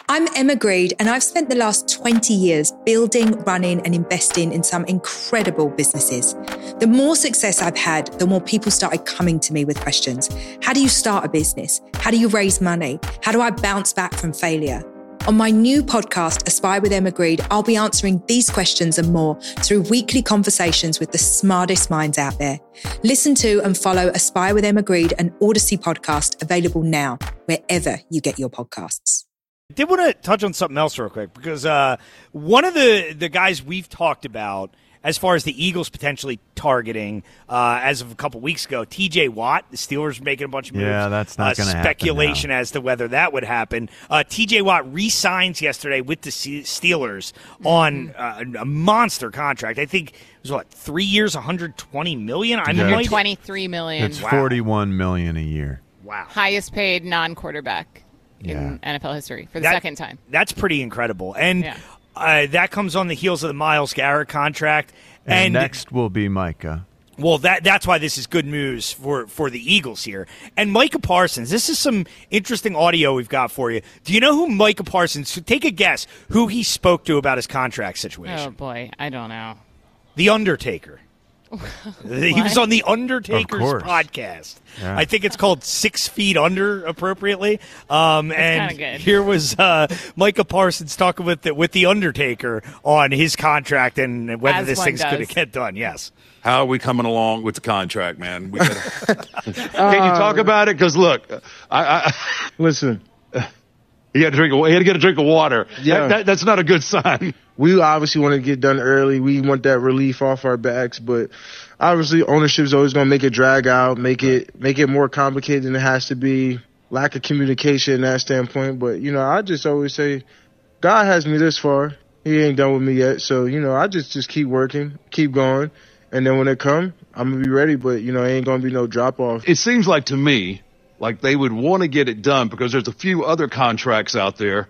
I'm Emma Greed, and I've spent the last 20 years building, running, and investing in some incredible businesses. The more success I've had, the more people started coming to me with questions. How do you start a business? How do you raise money? How do I bounce back from failure? On my new podcast, Aspire with Emma Greed, I'll be answering these questions and more through weekly conversations with the smartest minds out there. Listen to and follow Aspire with Emma Greed, an Odyssey podcast, available now, wherever you get your podcasts. I did want to touch on something else real quick, because one of the guys we've talked about as far as the Eagles potentially targeting as of a couple weeks ago, TJ Watt, the Steelers making a bunch of moves. Yeah, that's not going to happen. Speculation as to whether that would happen. TJ Watt re-signs yesterday with the Steelers on a monster contract. I think it was, 3 years, $120 million? $123 million. It's $41 million a year. Wow. Highest paid non-quarterback in NFL history for the second time. That's pretty incredible. And that comes on the heels of the Myles Garrett contract. And next will be Micah. Well, that's why this is good news for the Eagles here. And Micah Parsons, this is some interesting audio we've got for you. Do you know who Micah Parsons, take a guess, who he spoke to about his contract situation? Oh, boy, I don't know. The Undertaker. He was on the Undertaker's podcast. Yeah. I think it's called 6 Feet Under, appropriately. And good. Here was Micah Parsons talking with the Undertaker on his contract and whether this thing's going to get done. Yes. How are we coming along with the contract, man? We gotta... Can you talk about it? Because look, I listen. He had to get a drink of water. Yeah, that's not a good sign. We obviously want to get done early. We want that relief off our backs, but obviously ownership is always going to make it drag out, make it more complicated than it has to be. Lack of communication in that standpoint. But I just always say, God has me this far. He ain't done with me yet. So I just keep working, keep going, and then when it come, I'm gonna be ready. But it ain't gonna be no drop off. It seems like to me, like they would want to get it done because there's a few other contracts out there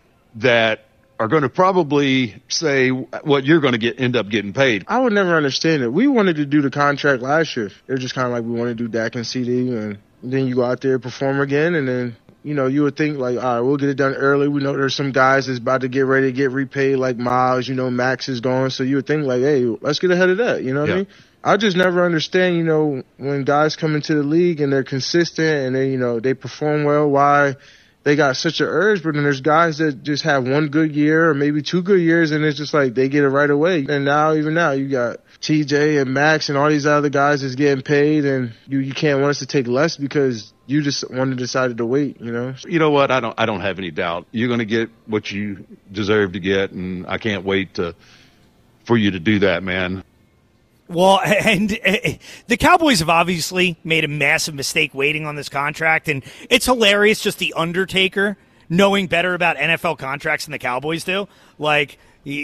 that are going to probably say what you're going to end up getting paid. I would never understand it. We wanted to do the contract last year. It was just kind of like we want to do Dak and CD, and then you go out there, perform again, and then, you would think like, all right, we'll get it done early. We know there's some guys that's about to get ready to get repaid, like Miles, Max is gone. So you would think like, hey, let's get ahead of that. You know what I mean? I just never understand, when guys come into the league and they're consistent and they perform well, why they got such an urge. But then there's guys that just have one good year or maybe 2 good years, and it's just like they get it right away. And even now, you got TJ and Max and all these other guys that's getting paid, and you can't want us to take less because you just decided to wait, You know what? I don't have any doubt. You're going to get what you deserve to get, and I can't wait for you to do that, man. Well, and the Cowboys have obviously made a massive mistake waiting on this contract, and it's hilarious just the Undertaker knowing better about NFL contracts than the Cowboys do. Like,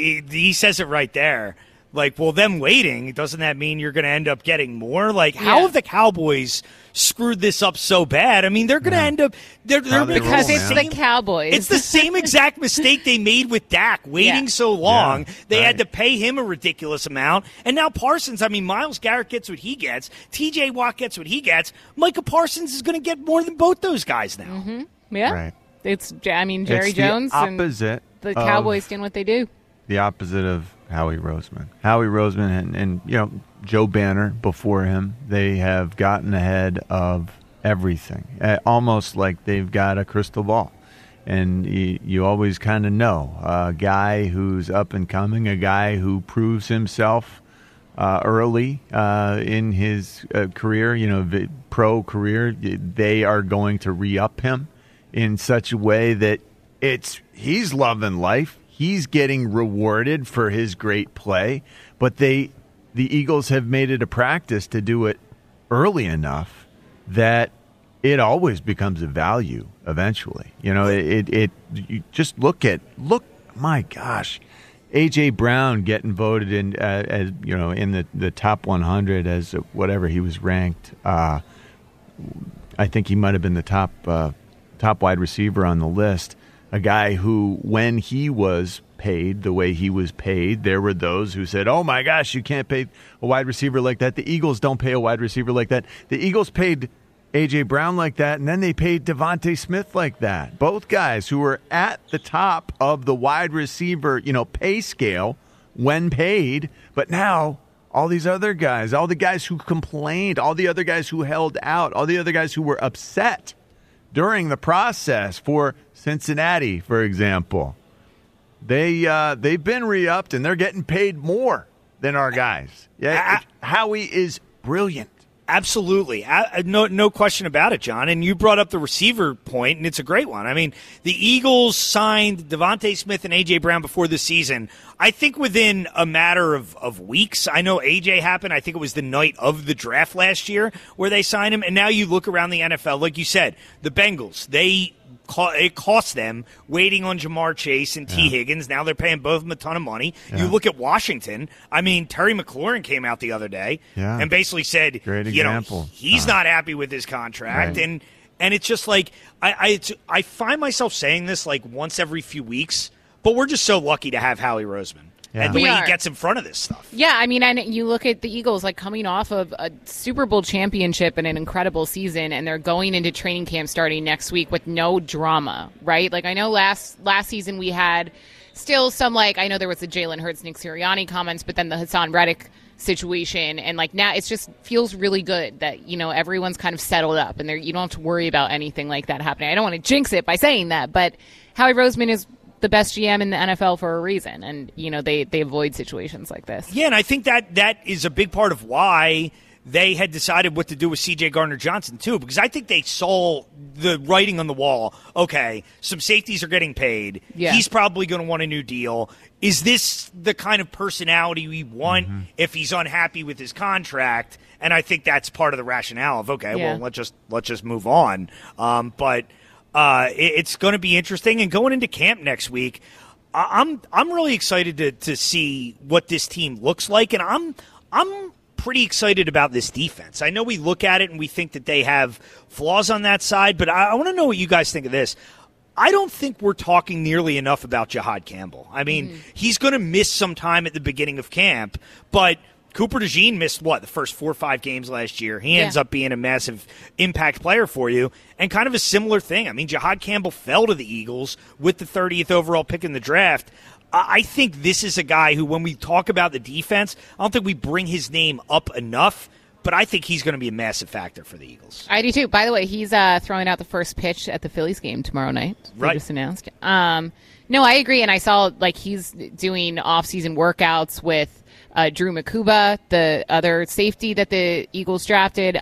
he says it right there. Like, well, them waiting, doesn't that mean you're going to end up getting more? Like, how have the Cowboys screwed this up so bad? I mean, they're going to end up because it's the Cowboys. It's the same exact mistake they made with Dak, waiting so long. Yeah, they had to pay him a ridiculous amount. And now Parsons, Myles Garrett gets what he gets. TJ Watt gets what he gets. Micah Parsons is going to get more than both those guys now. Mm-hmm. Yeah. Right. It's Jerry Jones and the Cowboys doing what they do. The opposite of Howie Roseman. Howie Roseman and Joe Banner before him, they have gotten ahead of everything, almost like they've got a crystal ball. And you always kind of know a guy who's up and coming, a guy who proves himself early in his career, pro career. They are going to re-up him in such a way that he's loving life. He's getting rewarded for his great play, but the Eagles have made it a practice to do it early enough that it always becomes a value eventually. You just look, my gosh, A.J. Brown getting voted in as in the top 100 as whatever he was ranked. I think he might have been the top wide receiver on the list. A guy who, when he was paid the way he was paid, there were those who said, oh, my gosh, you can't pay a wide receiver like that. The Eagles don't pay a wide receiver like that. The Eagles paid A.J. Brown like that, and then they paid Devontae Smith like that. Both guys who were at the top of the wide receiver, pay scale when paid, but now all these other guys, all the guys who complained, all the other guys who held out, all the other guys who were upset during the process for Cincinnati, for example, they've been re-upped and they're getting paid more than our guys. Yeah, Howie is brilliant. Absolutely. No question about it, John. And you brought up the receiver point, and it's a great one. I mean, the Eagles signed Devontae Smith and A.J. Brown before the season, I think within a matter of weeks. I know A.J. happened. I think it was the night of the draft last year where they signed him. And now you look around the NFL, like you said, the Bengals, it cost them waiting on Jamar Chase and T. Higgins. Now they're paying both of them a ton of money. Yeah. You look at Washington. I mean, Terry McLaurin came out the other day and basically said, he's not happy with his contract. Right. And it's just like I find myself saying this like once every few weeks, but we're just so lucky to have Howie Roseman. Yeah. And the way he gets in front of this stuff. Yeah, I mean, and you look at the Eagles, like coming off of a Super Bowl championship and an incredible season, and they're going into training camp starting next week with no drama, right? Like, I know last season we had still some, like, I know there was the Jalen Hurts, Nick Sirianni comments, but then the Hassan Reddick situation, and like now it just feels really good that, everyone's kind of settled up, and you don't have to worry about anything like that happening. I don't want to jinx it by saying that, but Howie Roseman is the best GM in the NFL for a reason, and they avoid situations like this. Yeah, and I think that is a big part of why they had decided what to do with C.J. Gardner-Johnson too, because I think they saw the writing on the wall. Okay, some safeties are getting paid. Yeah. He's probably going to want a new deal. Is this the kind of personality we want if he's unhappy with his contract? And I think that's part of the rationale of well, let's just move on. But it's going to be interesting, and going into camp next week, I'm really excited to see what this team looks like, and I'm pretty excited about this defense. I know we look at it and we think that they have flaws on that side, but I want to know what you guys think of this. I don't think we're talking nearly enough about Jihad Campbell. I mean, he's going to miss some time at the beginning of camp, but Cooper DeJean missed, the first 4 or 5 games last year. He ends up being a massive impact player for you. And kind of a similar thing. I mean, Jihad Campbell fell to the Eagles with the 30th overall pick in the draft. I think this is a guy who, when we talk about the defense, I don't think we bring his name up enough, but I think he's going to be a massive factor for the Eagles. I do too. By the way, he's throwing out the first pitch at the Phillies game tomorrow night. Right. Just announced. No, I agree. And I saw he's doing off-season workouts with Drew Makuba, the other safety that the Eagles drafted.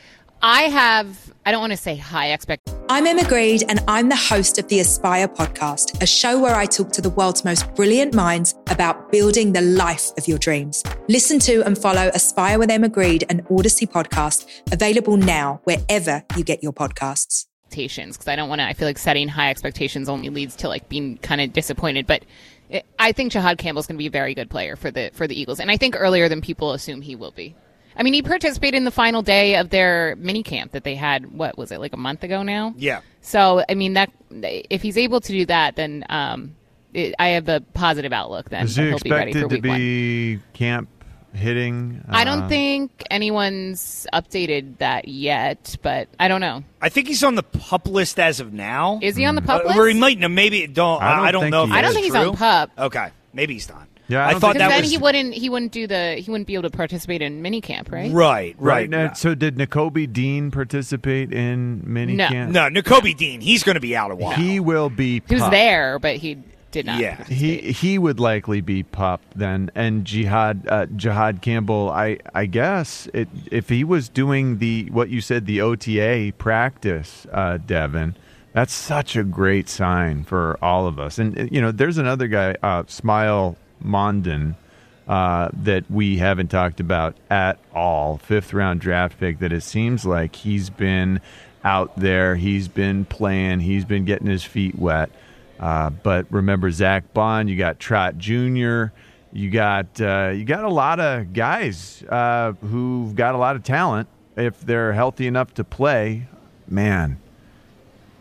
I don't want to say high expectations. I'm Emma Greed, and I'm the host of the Aspire podcast, a show where I talk to the world's most brilliant minds about building the life of your dreams. Listen to and follow Aspire with Emma Greed, an Odyssey podcast, available now wherever you get your podcasts. Because I don't want to, I feel like setting high expectations only leads to being kind of disappointed, but I think Jihad Campbell's going to be a very good player for the Eagles, and I think earlier than people assume he will be. I mean, he participated in the final day of their mini camp that they had, what was it, a month ago now? Yeah. So, I mean, that if he's able to do that, then I have a positive outlook then. Is he he'll be ready for expected week to be camp hitting? I don't think anyone's updated that yet, but I don't know. I think he's on the PUP list as of now. Is he on the PUP list? Or he might. No, maybe don't. I don't know. I don't think he's on PUP. Okay, maybe he's not. Yeah, I thought that then was. he wouldn't be able to participate in minicamp, right? Right. Now, so did Nakobe Dean participate in minicamp? No, Nakobe Dean. He's going to to be out a while. He will be. He was there, but he did not. Yeah, he would likely be PUP then, and Jihad Campbell. I guess if he was doing what you said, the OTA practice, Devin. That's such a great sign for all of us. And there's another guy, Smile Mondon, that we haven't talked about at all. 5th round draft pick that it seems like he's been out there, he's been playing, he's been getting his feet wet. But remember Zach Bond, you got Trot Jr., you got a lot of guys who've got a lot of talent if they're healthy enough to play. Man,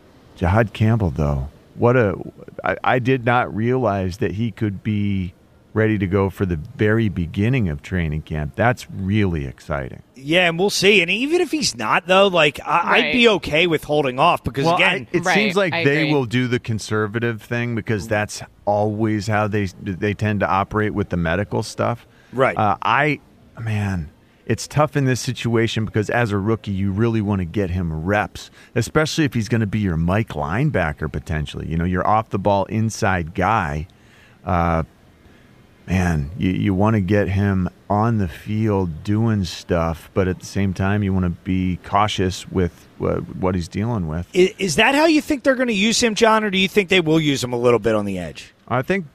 Jihad Campbell though, I did not realize that he could be ready to go for the very beginning of training camp. That's really exciting. Yeah, and we'll see. And even if he's not, though, like I'd be okay with holding off because, again, it seems like they will do the conservative thing because that's always how they tend to operate with the medical stuff. Right. It's tough in this situation because as a rookie, you really want to get him reps, especially if he's going to be your Mike linebacker potentially. You know, your off-the-ball inside guy. You want to get him on the field doing stuff, but at the same time, you want to be cautious with what he's dealing with. Is that how you think they're going to use him, John, or do you think they will use him a little bit on the edge? I think,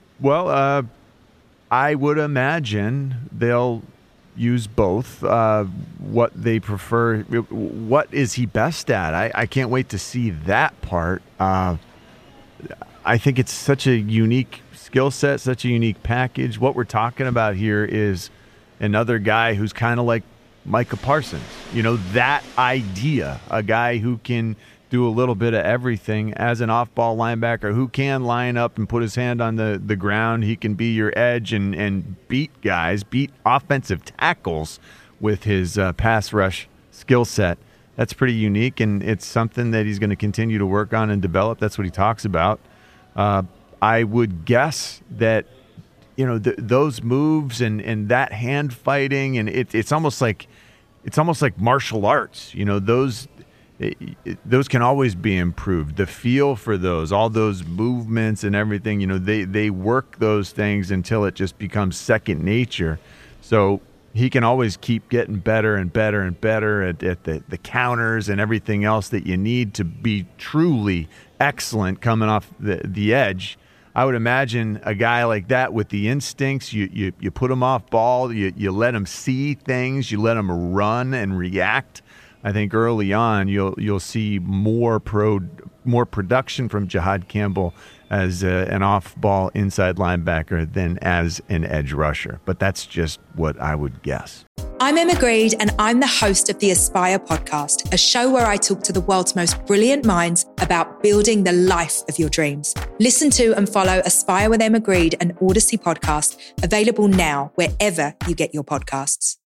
I would imagine they'll use both. What they prefer, what is he best at? I can't wait to see that part. I think it's such a unique skill set, such a unique package. What we're talking about here is another guy who's kind of like Micah Parsons. You know, that idea, a guy who can do a little bit of everything as an off-ball linebacker, who can line up and put his hand on the ground. He can be your edge and beat offensive tackles with his pass rush skill set. That's pretty unique, and it's something that he's going to continue to work on and develop. That's what he talks about. I would guess that, you know, those moves and that hand fighting, and it's almost like martial arts. You know, those can always be improved. The feel for those, all those movements and everything, you know, they work those things until it just becomes second nature. So he can always keep getting better and better and better at the counters and everything else that you need to be truly excellent coming off the edge. I would imagine a guy like that with the instincts, you put him off ball, you let him see things, you let him run and react. I think early on you'll see more production from Jihad Campbell as an off-ball inside linebacker than as an edge rusher. But that's just what I would guess. I'm Emma Greed, and I'm the host of the Aspire podcast, a show where I talk to the world's most brilliant minds about building the life of your dreams. Listen to and follow Aspire with Emma Greed, an Odyssey podcast, available now wherever you get your podcasts.